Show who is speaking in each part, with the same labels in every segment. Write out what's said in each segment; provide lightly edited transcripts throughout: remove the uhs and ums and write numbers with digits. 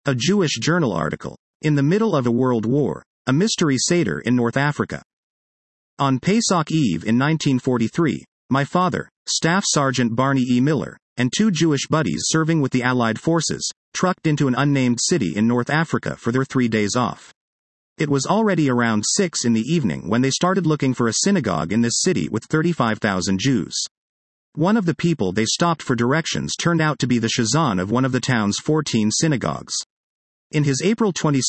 Speaker 1: A Jewish journal article. In the middle of a world war, a mystery Seder in North Africa. On Pesach Eve in 1943, my father, Staff Sergeant Barney E. Miller, and two Jewish buddies serving with the Allied forces, trucked into an unnamed city in North Africa for their 3 days off. It was already around 6 in the evening when they started looking for a synagogue in this city with 35,000 Jews. One of the people they stopped for directions turned out to be the Shazan of one of the town's 14 synagogues. In his April 22,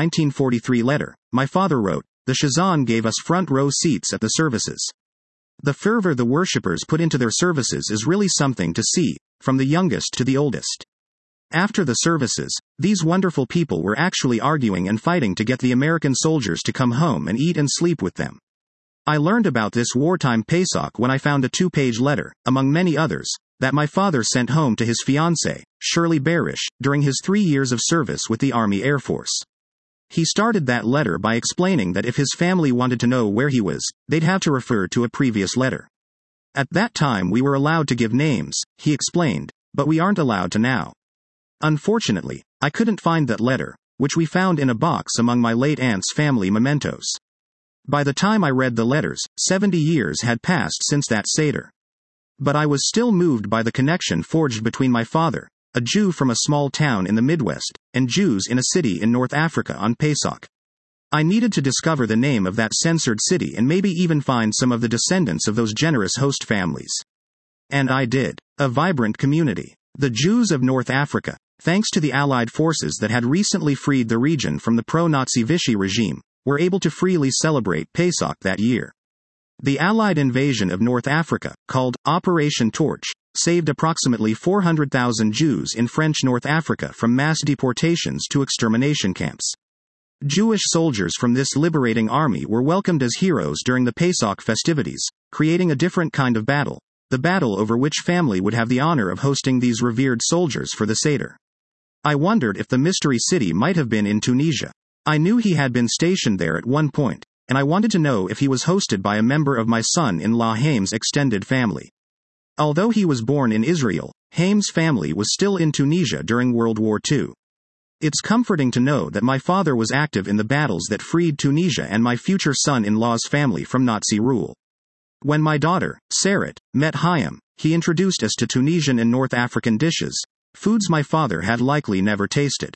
Speaker 1: 1943 letter, my father wrote, "The Shazan gave us front row seats at the services. The fervor the worshippers put into their services is really something to see, from the youngest to the oldest. After the services, these wonderful people were actually arguing and fighting to get the American soldiers to come home and eat and sleep with them. I learned about this wartime Pesach when I found a 2-page letter, among many others, that my father sent home to his fiancée, Shirley Barish, during his 3 years of service with the Army Air Force. He started that letter by explaining that if his family wanted to know where he was, they'd have to refer to a previous letter. At that time we were allowed to give names, he explained, but we aren't allowed to now. Unfortunately, I couldn't find that letter, which we found in a box among my late aunt's family mementos. By the time I read the letters, 70 years had passed since that Seder. But I was still moved by the connection forged between my father, a Jew from a small town in the Midwest, and Jews in a city in North Africa on Pesach. I needed to discover the name of that censored city and maybe even find some of the descendants of those generous host families. And I did. A vibrant community. The Jews of North Africa, thanks to the Allied forces that had recently freed the region from the pro-Nazi Vichy regime, were able to freely celebrate Pesach that year. The Allied invasion of North Africa, called Operation Torch, saved approximately 400,000 Jews in French North Africa from mass deportations to extermination camps. Jewish soldiers from this liberating army were welcomed as heroes during the Pesach festivities, creating a different kind of battle, the battle over which family would have the honor of hosting these revered soldiers for the Seder. I wondered if the mystery city might have been in Tunisia. I knew he had been stationed there at one point, and I wanted to know if he was hosted by a member of my son-in-law Haim's extended family. Although he was born in Israel, Haim's family was still in Tunisia during World War II. It's comforting to know that my father was active in the battles that freed Tunisia and my future son-in-law's family from Nazi rule. When my daughter, Sarat, met Haim, he introduced us to Tunisian and North African dishes, foods my father had likely never tasted.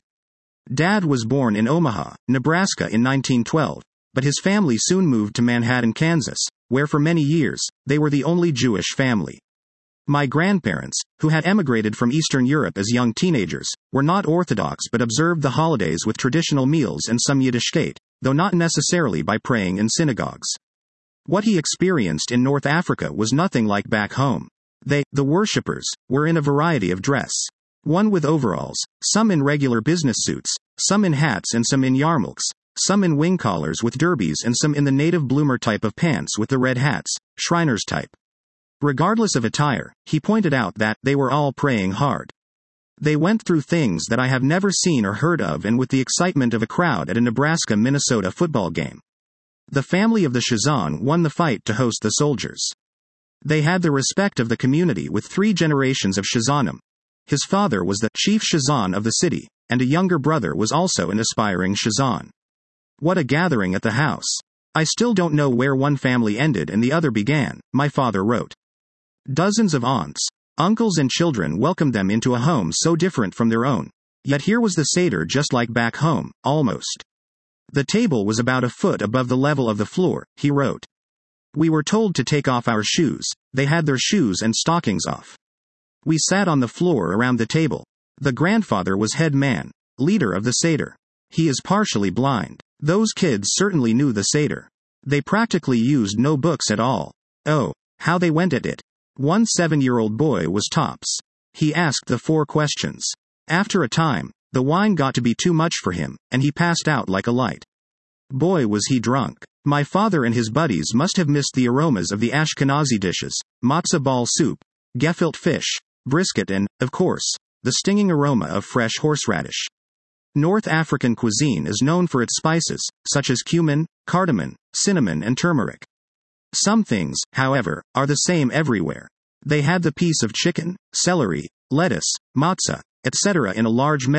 Speaker 1: Dad was born in Omaha, Nebraska in 1912, but his family soon moved to Manhattan, Kansas, where for many years, they were the only Jewish family. My grandparents, who had emigrated from Eastern Europe as young teenagers, were not Orthodox but observed the holidays with traditional meals and some Yiddishkeit, though not necessarily by praying in synagogues. What he experienced in North Africa was nothing like back home. They, the worshippers, were in a variety of dress. One with overalls, some in regular business suits, some in hats and some in yarmulkes, some in wing collars with derbies and some in the native bloomer type of pants with the red hats, Shriners type. Regardless of attire, he pointed out that they were all praying hard. They went through things that I have never seen or heard of, and with the excitement of a crowd at a Nebraska-Minnesota football game. The family of the Shazan won the fight to host the soldiers. They had the respect of the community with 3 generations of Shazanim. His father was the chief Shazan of the city, and a younger brother was also an aspiring Shazan. What a gathering at the house. I still don't know where one family ended and the other began, my father wrote. Dozens of aunts, uncles and children welcomed them into a home so different from their own. Yet here was the Seder just like back home, almost. The table was about a foot above the level of the floor, he wrote. We were told to take off our shoes. They had their shoes and stockings off. We sat on the floor around the table. The grandfather was head man, leader of the Seder. He is partially blind. Those kids certainly knew the Seder. They practically used no books at all. Oh, how they went at it. One 7-year-old boy was tops. He asked the 4 questions. After a time, the wine got to be too much for him, and he passed out like a light. Boy was he drunk. My father and his buddies must have missed the aromas of the Ashkenazi dishes, matzah ball soup, gefilte fish, brisket and, of course, the stinging aroma of fresh horseradish. North African cuisine is known for its spices, such as cumin, cardamom, cinnamon and turmeric. Some things, however, are the same everywhere. They had the piece of chicken, celery, lettuce, matzah, etc. in a large metal,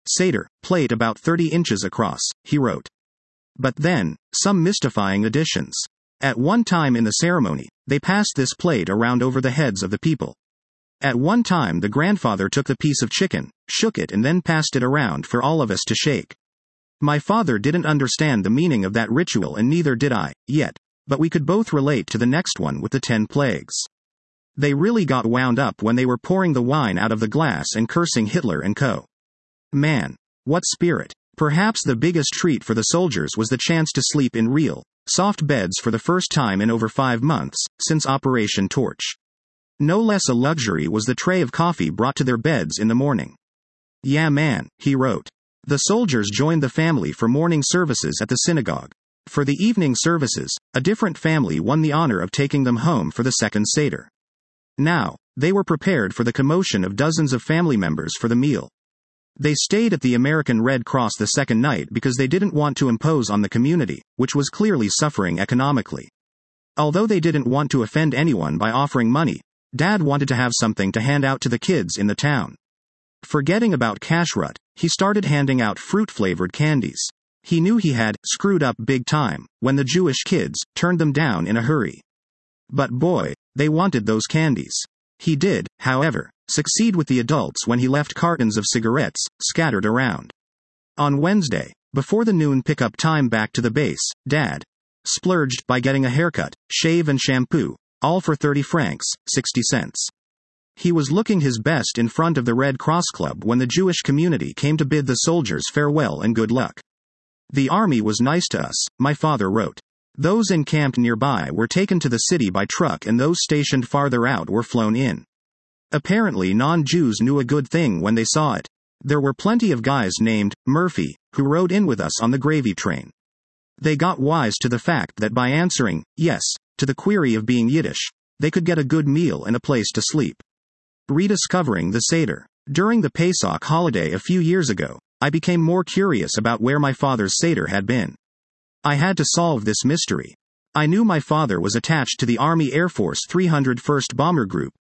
Speaker 1: Seder, plate about 30 inches across, he wrote. But then, some mystifying additions. At one time in the ceremony, they passed this plate around over the heads of the people. At one time the grandfather took the piece of chicken, shook it and then passed it around for all of us to shake. My father didn't understand the meaning of that ritual and neither did I, yet, but we could both relate to the next one with the 10 plagues. They really got wound up when they were pouring the wine out of the glass and cursing Hitler and co. Man. What spirit. Perhaps the biggest treat for the soldiers was the chance to sleep in real, soft beds for the first time in over 5 months, since Operation Torch. No less a luxury was the tray of coffee brought to their beds in the morning. Yeah man, he wrote. The soldiers joined the family for morning services at the synagogue. For the evening services, a different family won the honor of taking them home for the second Seder. Now, they were prepared for the commotion of dozens of family members for the meal. They stayed at the American Red Cross the second night because they didn't want to impose on the community, which was clearly suffering economically. Although they didn't want to offend anyone by offering money, Dad wanted to have something to hand out to the kids in the town. Forgetting about kashrut, he started handing out fruit-flavored candies. He knew he had screwed up big time when the Jewish kids turned them down in a hurry. But boy, they wanted those candies. He did, however, succeed with the adults when he left cartons of cigarettes scattered around. On Wednesday, before the noon pickup time back to the base, Dad splurged by getting a haircut, shave and shampoo, all for 30 francs, 60 cents. He was looking his best in front of the Red Cross Club when the Jewish community came to bid the soldiers farewell and good luck. The army was nice to us, my father wrote. Those encamped nearby were taken to the city by truck and those stationed farther out were flown in. Apparently non-Jews knew a good thing when they saw it. There were plenty of guys named Murphy who rode in with us on the gravy train. They got wise to the fact that by answering yes to the query of being Yiddish, they could get a good meal and a place to sleep. Rediscovering the Seder. During the Pesach holiday a few years ago, I became more curious about where my father's Seder had been. I had to solve this mystery. I knew my father was attached to the Army Air Force 301st Bomber Group,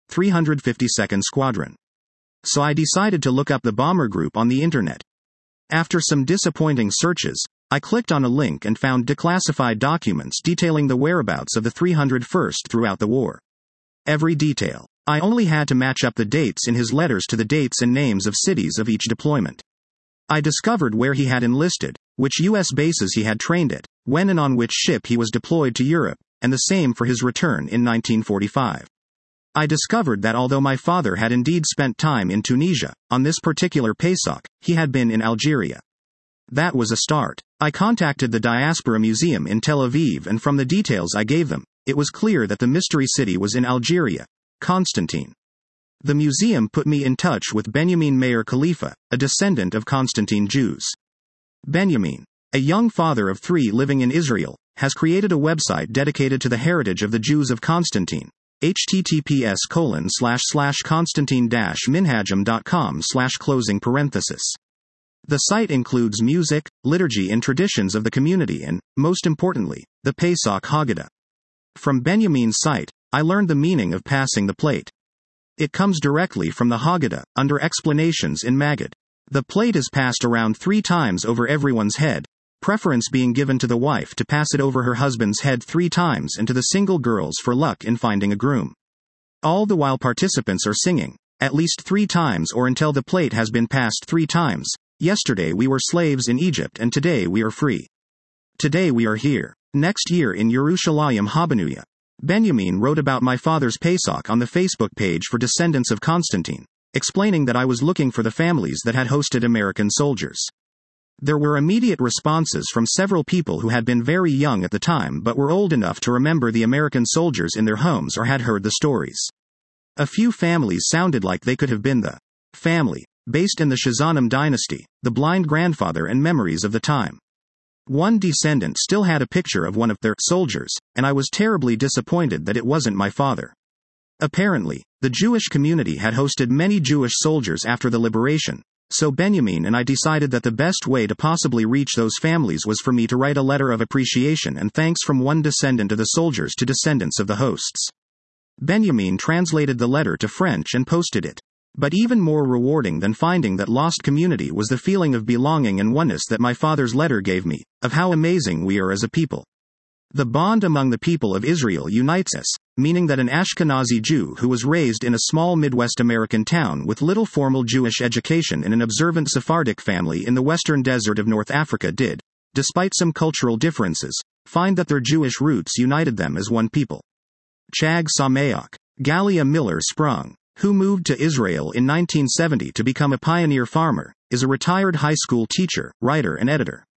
Speaker 1: 352nd Squadron. So I decided to look up the bomber group on the internet. After some disappointing searches, I clicked on a link and found declassified documents detailing the whereabouts of the 301st throughout the war. Every detail. I only had to match up the dates in his letters to the dates and names of cities of each deployment. I discovered where he had enlisted, which U.S. bases he had trained at, when and on which ship he was deployed to Europe, and the same for his return in 1945. I discovered that although my father had indeed spent time in Tunisia, on this particular Pesach, he had been in Algeria. That was a start. I contacted the Diaspora Museum in Tel Aviv and from the details I gave them, it was clear that the mystery city was in Algeria, Constantine. The museum put me in touch with Benjamin Meir Khalifa, a descendant of Constantine Jews. Benjamin, a young father of 3 living in Israel, has created a website dedicated to the heritage of the Jews of Constantine. https://constantine-minhajim.com/. The site includes music, liturgy and traditions of the community and, most importantly, the Pesach Haggadah. From Benjamin's site, I learned the meaning of passing the plate. It comes directly from the Haggadah, under explanations in Maggid. The plate is passed around 3 times over everyone's head, preference being given to the wife to pass it over her husband's head 3 times and to the single girls for luck in finding a groom. All the while participants are singing, at least 3 times or until the plate has been passed 3 times. Yesterday we were slaves in Egypt and today we are free. Today we are here. Next year in Yerushalayim Habanuya. Benjamin wrote about my father's Pesach on the Facebook page for Descendants of Constantine, explaining that I was looking for the families that had hosted American soldiers. There were immediate responses from several people who had been very young at the time but were old enough to remember the American soldiers in their homes or had heard the stories. A few families sounded like they could have been the family, based in the Shazanim dynasty, the blind grandfather and memories of the time. One descendant still had a picture of one of their soldiers, and I was terribly disappointed that it wasn't my father. Apparently, the Jewish community had hosted many Jewish soldiers after the liberation, so Benjamin and I decided that the best way to possibly reach those families was for me to write a letter of appreciation and thanks from one descendant of the soldiers to descendants of the hosts. Benjamin translated the letter to French and posted it. But even more rewarding than finding that lost community was the feeling of belonging and oneness that my father's letter gave me, of how amazing we are as a people. The bond among the people of Israel unites us, meaning that an Ashkenazi Jew who was raised in a small Midwest American town with little formal Jewish education in an observant Sephardic family in the western desert of North Africa did, despite some cultural differences, find that their Jewish roots united them as one people. Chag Sameach. Galia Miller-Sprung, who moved to Israel in 1970 to become a pioneer farmer, is a retired high school teacher, writer and editor.